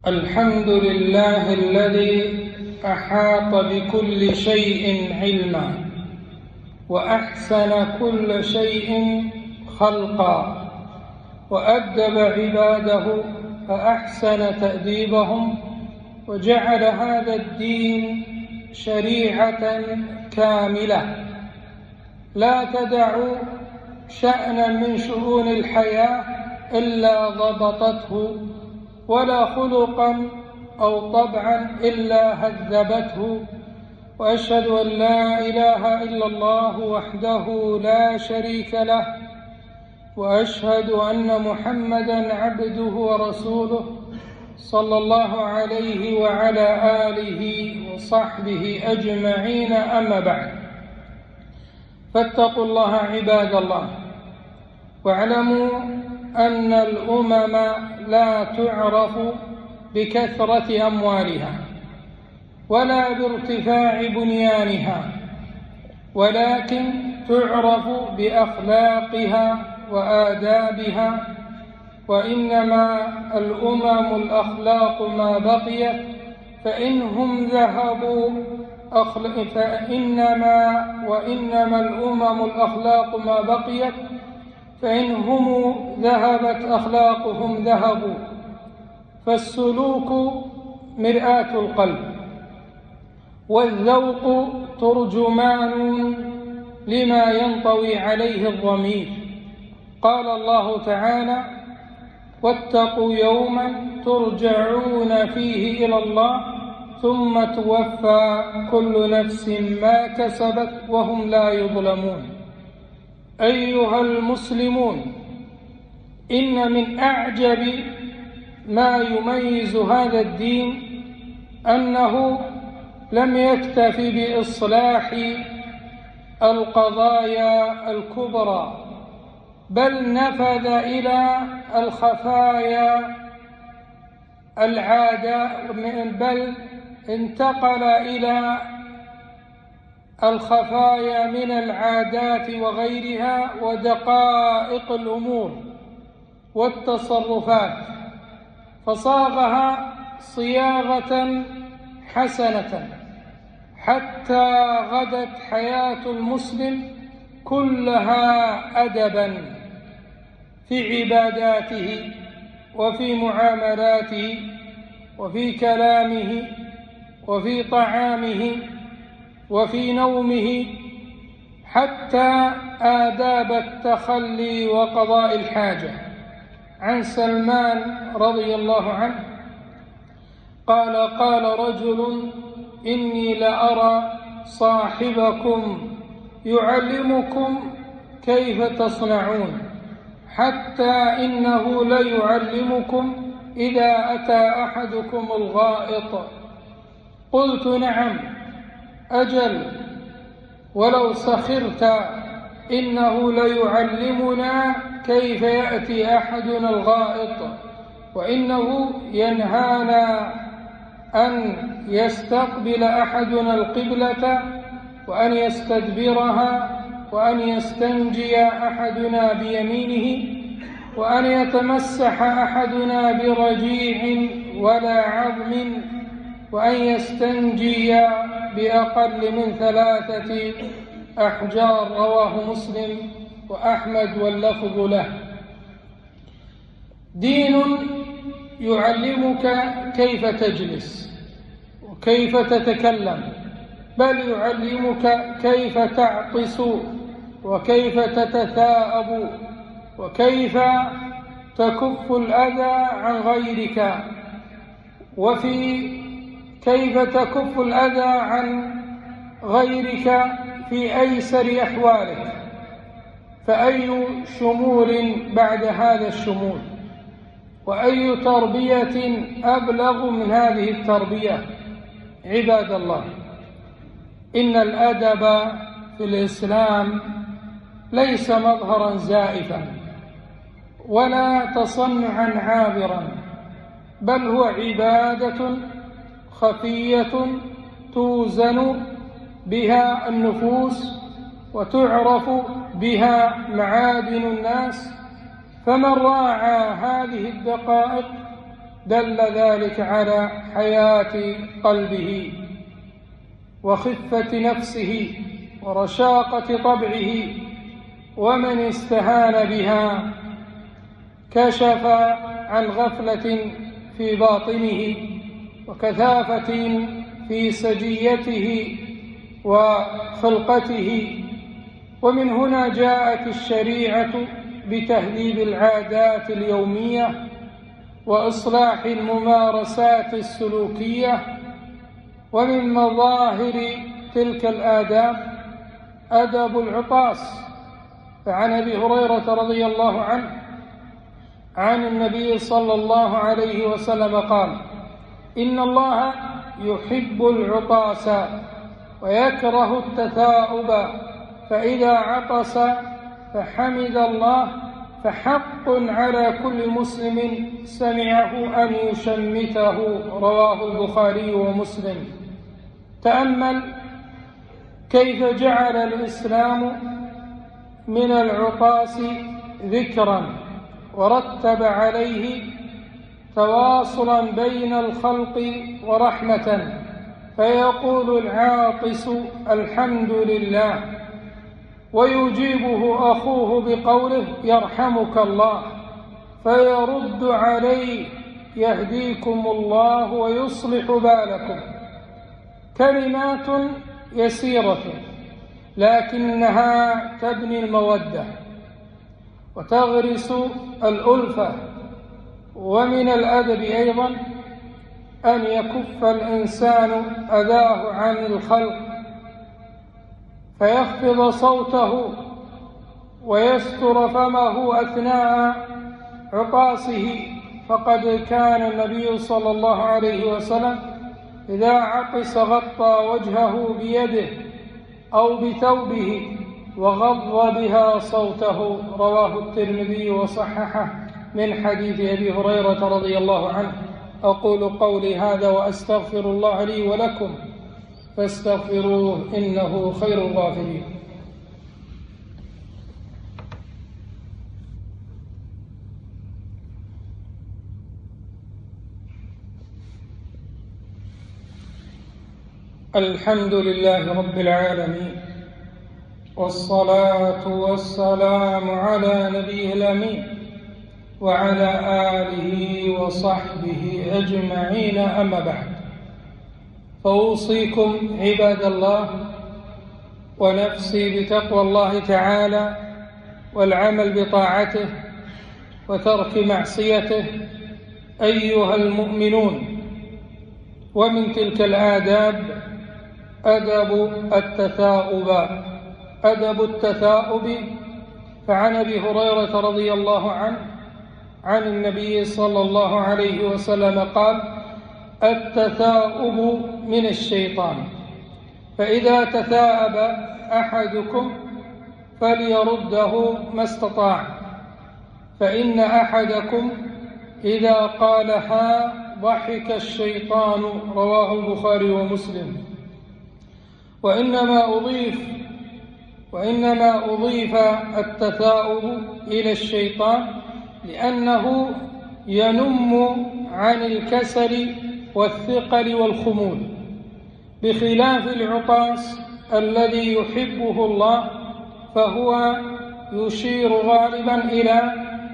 الحمد لله الذي أحاط بكل شيء علما وأحسن كل شيء خلقا وأدب عباده فأحسن تأديبهم وجعل هذا الدين شريعة كاملة لا تدع شأنا من شؤون الحياة إلا ضبطته ولا خلقا أو طبعا إلا هذبته. وأشهد أن لا إله إلا الله وحده لا شريك له، وأشهد أن محمدا عبده ورسوله صلى الله عليه وعلى آله وصحبه أجمعين. أما بعد، فاتقوا الله عباد الله، واعلموا أن الأمم لا تعرف بكثرة أموالها ولا بارتفاع بنيانها، ولكن تعرف بأخلاقها وآدابها. وإنما الأمم الأخلاق ما بقيت، وإنما الأمم الأخلاق ما بقيت، فإنهم ذهبت أخلاقهم ذهبوا. فالسلوك مرآة القلب، والذوق ترجمان لما ينطوي عليه الضمير. قال الله تعالى: واتقوا يوما ترجعون فيه إلى الله ثم توفى كل نفس ما كسبت وهم لا يظلمون. أيها المسلمون، إن من أعجب ما يميز هذا الدين أنه لم يكتف بإصلاح القضايا الكبرى، بل نفذ إلى الخفايا بل انتقل إلى الخفايا من العادات وغيرها ودقائق الأمور والتصرفات، فصاغها صياغة حسنة حتى غدت حياة المسلم كلها أدبا في عباداته وفي معاملاته وفي كلامه وفي طعامه وفي نومه، حتى آداب التخلي وقضاء الحاجة. عن سلمان رضي الله عنه قال: قال رجل: إني لأرى صاحبكم يعلمكم كيف تصنعون، حتى إنه ليعلمكم إذا أتى أحدكم الغائط. قلت: نعم، أجل، ولو سخرت إنه ليعلمنا كيف يأتي أحدنا الغائط، وإنه ينهانا أن يستقبل أحدنا القبلة وأن يستدبرها، وأن يستنجي أحدنا بيمينه، وأن يتمسح أحدنا برجيع ولا عظم، وأن يستنجي بأقل من 3 أحجار. رواه مسلم وأحمد واللفظ له. دين يعلمك كيف تجلس وكيف تتكلم، بل يعلمك كيف تعطس وكيف تتثاءب وكيف تكف الأذى عن غيرك، وفي كيف تكف الأذى عن غيرك في أيسر أحوالك. فأي شمول بعد هذا الشمول، وأي تربية أبلغ من هذه التربية؟ عباد الله، إن الأدب في الإسلام ليس مظهرا زائفا ولا تصنعا عابرا، بل هو عبادة خفية توزن بها النفوس وتعرف بها معادن الناس. فمن راعى هذه الدقائق دل ذلك على حياة قلبه وخفة نفسه ورشاقة طبعه، ومن استهان بها كشف عن غفلة في باطنه وكثافة في سجيته وخلقته. ومن هنا جاءت الشريعة بتهذيب العادات اليومية وإصلاح الممارسات السلوكية. ومن مظاهر تلك الآداب أدب العطاس، فعن أبي هريرة رضي الله عنه عن النبي صلى الله عليه وسلم قال: إن الله يحب العطاس ويكره التثاؤب، فإذا عطس فحمد الله فحق على كل مسلم سمعه أن يشمته. رواه البخاري ومسلم. تأمل كيف جعل الإسلام من العطاس ذكرا ورتب عليه تواصلا بين الخلق ورحمة، فيقول العاطس الحمد لله، ويجيبه أخوه بقوله يرحمك الله، فيرد عليه يهديكم الله ويصلح بالكم. كلمات يسيرة لكنها تبني المودة وتغرس الألفة. ومن الأدب أيضا أن يكف الإنسان أذاه عن الخلق فيخفض صوته ويستر فمه أثناء عطاسه، فقد كان النبي صلى الله عليه وسلم إذا عطس غطى وجهه بيده أو بثوبه وغض بها صوته. رواه الترمذي وصححه من حديث أبي هريرة رضي الله عنه. أقول قولي هذا وأستغفر الله لي ولكم فاستغفروه إنه خير الغافرين. الحمد لله رب العالمين، والصلاة والسلام على نبيه الأمين وعلى آله وصحبه أجمعين. أما بعد، فأوصيكم عباد الله ونفسي بتقوى الله تعالى والعمل بطاعته وترك معصيته أيها المؤمنون. ومن تلك الآداب أدب التثاؤب. فعن أبي هريرة رضي الله عنه عن النبي صلى الله عليه وسلم قال: التثاؤب من الشيطان، فإذا تثاءب أحدكم فليرده ما استطاع، فإن أحدكم إذا قالها ضحك الشيطان. رواه البخاري ومسلم. وإنما أضيف التثاؤب إلى الشيطان لأنه ينم عن الكسل والثقل والخمول، بخلاف العطاس الذي يحبه الله، فهو يشير غالبا إلى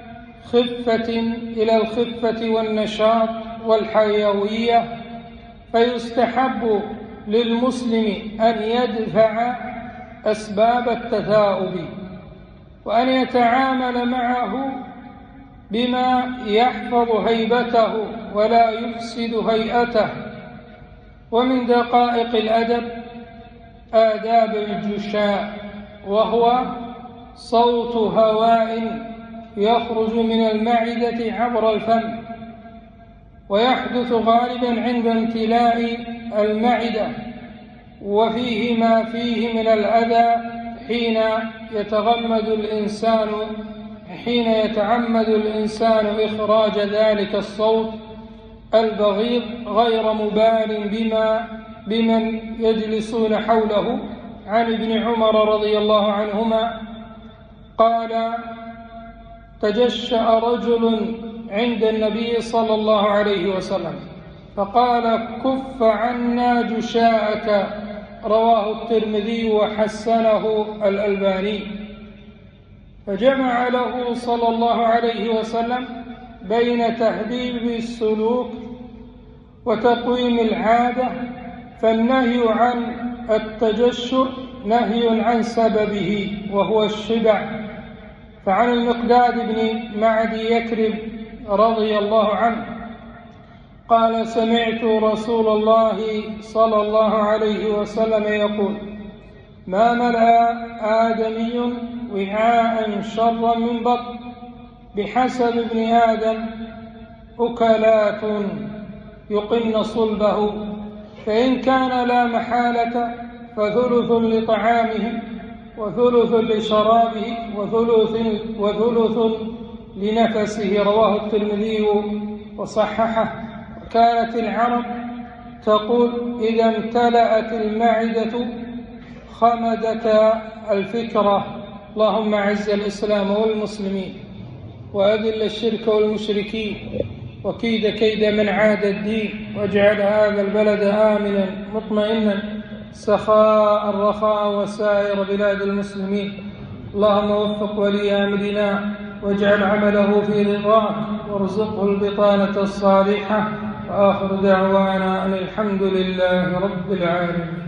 الخفة والنشاط والحيوية. فيستحب للمسلم أن يدفع أسباب التثاؤب وأن يتعامل معه بما يحفظ هيبته ولا يفسد هيئته. ومن دقائق الأدب آداب الجشاء، وهو صوت هواء يخرج من المعدة عبر الفم، ويحدث غالبا عند امتلاء المعدة، وفيه ما فيه من الأذى حين يتعمد الإنسان إخراج ذلك الصوت البغيض غير مبال بمن يجلسون حوله. عن ابن عمر رضي الله عنهما قال: تجشأ رجل عند النبي صلى الله عليه وسلم فقال: كف عنا جشاءك. رواه الترمذي وحسنه الألباني. فجمع له صلى الله عليه وسلم بين تهذيب السلوك وتقويم العادة، فالنهي عن التجشر نهي عن سببه وهو الشبع. فعن المقداد بن معدي يكرب رضي الله عنه قال: سمعت رسول الله صلى الله عليه وسلم يقول: ما ملأ آدمي وعاء شرا من بطن، بحسب ابن آدم أكلات يقمن صلبه، فإن كان لا محالة فثلث لطعامه وثلث لشرابه وثلث لنفسه. رواه الترمذي وصححه. كانت العرب تقول: إذا امتلأت المعدة خمدت الفكرة. اللهم أعز الإسلام والمسلمين وأذل الشرك والمشركين وكيد كيد من عاد الدين، واجعل هذا البلد آمنا مطمئنا سخاء رخاء وسائر بلاد المسلمين. اللهم وفق ولي أمرنا واجعل عمله في رضاك وارزقه البطانة الصالحة. وآخر دعوانا أن الحمد لله رب العالمين.